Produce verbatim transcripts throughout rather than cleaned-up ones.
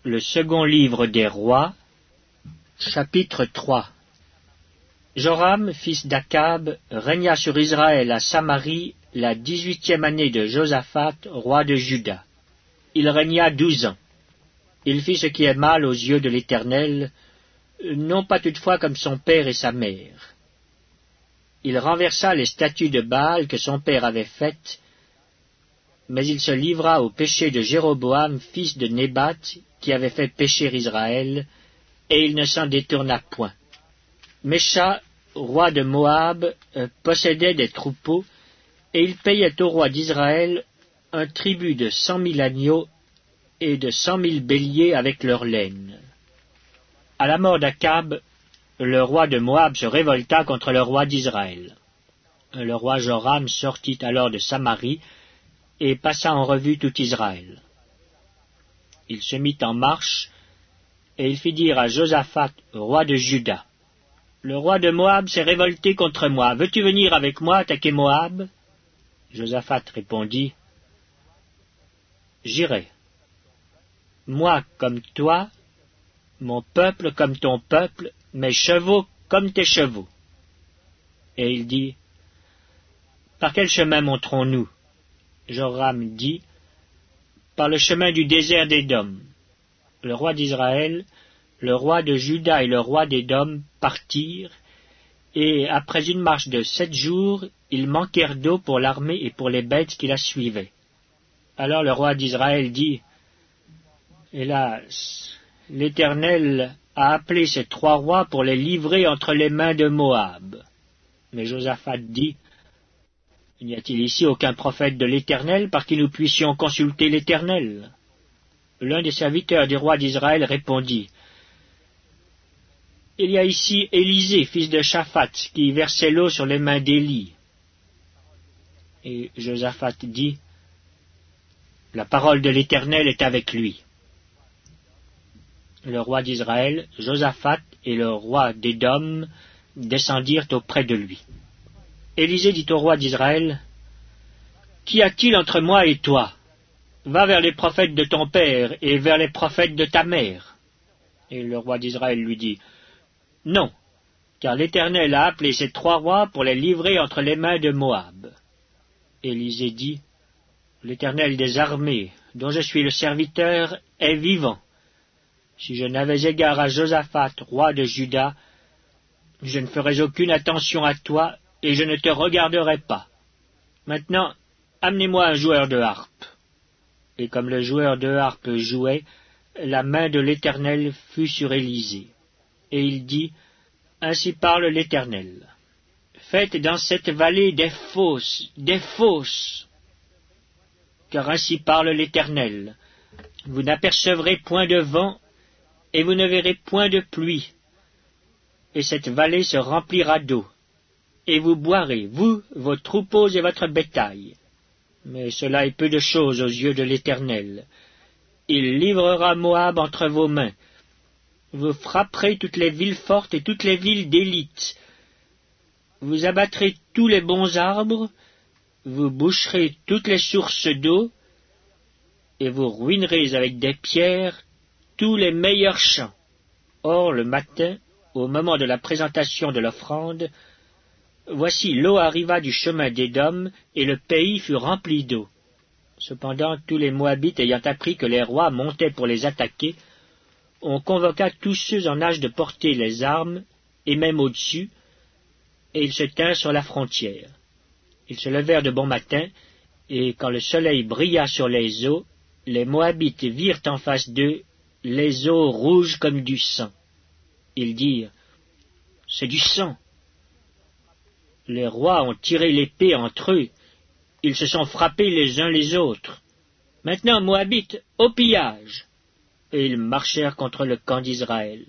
Le second livre des rois, chapitre trois. Joram, fils d'Akab, régna sur Israël à Samarie la dix-huitième année de Josaphat, roi de Juda. Il régna douze ans. Il fit ce qui est mal aux yeux de l'Éternel, non pas toutefois comme son père et sa mère. Il renversa les statues de Baal que son père avait faites, mais il se livra au péché de Jéroboam, fils de Nébat, qui avait fait pécher Israël, et il ne s'en détourna point. Mécha, roi de Moab, possédait des troupeaux, et il payait au roi d'Israël un tribut de cent mille agneaux et de cent mille béliers avec leur laine. À la mort d'Akab, le roi de Moab se révolta contre le roi d'Israël. Le roi Joram sortit alors de Samarie et passa en revue tout Israël. Il se mit en marche, et il fit dire à Josaphat, roi de Juda, « Le roi de Moab s'est révolté contre moi. Veux-tu venir avec moi attaquer Moab ?» Josaphat répondit, « J'irai. Moi comme toi, mon peuple comme ton peuple, mes chevaux comme tes chevaux. » Et il dit, « Par quel chemin monterons-nous » Joram dit, « Par le chemin du désert d'Édom. » Le roi d'Israël, le roi de Juda et le roi d'Édom partirent, et après une marche de sept jours, ils manquèrent d'eau pour l'armée et pour les bêtes qui la suivaient. Alors le roi d'Israël dit, « Hélas, l'Éternel a appelé ces trois rois pour les livrer entre les mains de Moab. » Mais Josaphat dit, « N'y a-t-il ici aucun prophète de l'Éternel par qui nous puissions consulter l'Éternel » L'un des serviteurs du roi d'Israël répondit, « Il y a ici Élisée, fils de Shaphat, qui versait l'eau sur les mains d'Élie. » Et Josaphat dit, « La parole de l'Éternel est avec lui. » Le roi d'Israël, Josaphat et le roi d'Édom descendirent auprès de lui. Élisée dit au roi d'Israël, « Qu'y a-t-il entre moi et toi ? Va vers les prophètes de ton père et vers les prophètes de ta mère. » Et le roi d'Israël lui dit, « Non, car l'Éternel a appelé ces trois rois pour les livrer entre les mains de Moab. » Élisée dit, « L'Éternel des armées, dont je suis le serviteur, est vivant. Si je n'avais égard à Josaphat, roi de Juda, je ne ferais aucune attention à toi, et je ne te regarderais pas. Maintenant, amenez-moi un joueur de harpe. » Et comme le joueur de harpe jouait, la main de l'Éternel fut sur Élisée. Et il dit, « Ainsi parle l'Éternel. Faites dans cette vallée des fosses, des fosses. Car ainsi parle l'Éternel. Vous n'apercevrez point de vent, et vous ne verrez point de pluie. Et cette vallée se remplira d'eau. Et vous boirez, vous, vos troupeaux et votre bétail. Mais cela est peu de chose aux yeux de l'Éternel. Il livrera Moab entre vos mains. Vous frapperez toutes les villes fortes et toutes les villes d'élite. Vous abattrez tous les bons arbres, vous boucherez toutes les sources d'eau, et vous ruinerez avec des pierres tous les meilleurs champs. Or, le matin, au moment de la présentation de l'offrande, voici l'eau arriva du chemin d'Édom, et le pays fut rempli d'eau. Cependant, tous les Moabites ayant appris que les rois montaient pour les attaquer, on convoqua tous ceux en âge de porter les armes, et même au-dessus, et ils se tinrent sur la frontière. Ils se levèrent de bon matin, et quand le soleil brilla sur les eaux, les Moabites virent en face d'eux les eaux rouges comme du sang. Ils dirent, « C'est du sang. » Les rois ont tiré l'épée entre eux, ils se sont frappés les uns les autres. Maintenant, Moabites, au pillage ! Et ils marchèrent contre le camp d'Israël.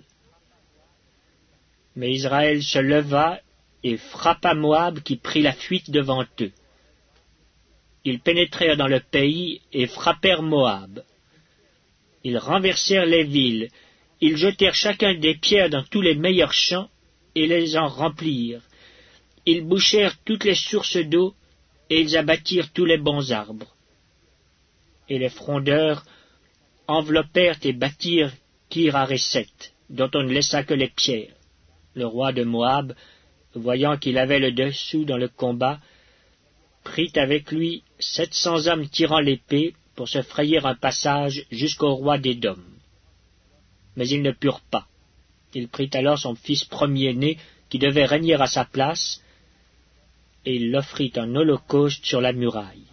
Mais Israël se leva et frappa Moab qui prit la fuite devant eux. Ils pénétrèrent dans le pays et frappèrent Moab. Ils renversèrent les villes, ils jetèrent chacun des pierres dans tous les meilleurs champs et les en remplirent. Ils bouchèrent toutes les sources d'eau, et ils abattirent tous les bons arbres. Et les frondeurs enveloppèrent et battirent Kir-Hareset, dont on ne laissa que les pierres. Le roi de Moab, voyant qu'il avait le dessous dans le combat, prit avec lui sept cents hommes tirant l'épée pour se frayer un passage jusqu'au roi d'Édom. Mais ils ne purent pas. Il prit alors son fils premier-né, qui devait régner à sa place, et il l'offrit en holocauste sur la muraille.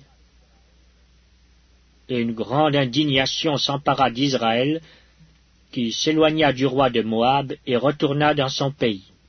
Et une grande indignation s'empara d'Israël, qui s'éloigna du roi de Moab et retourna dans son pays.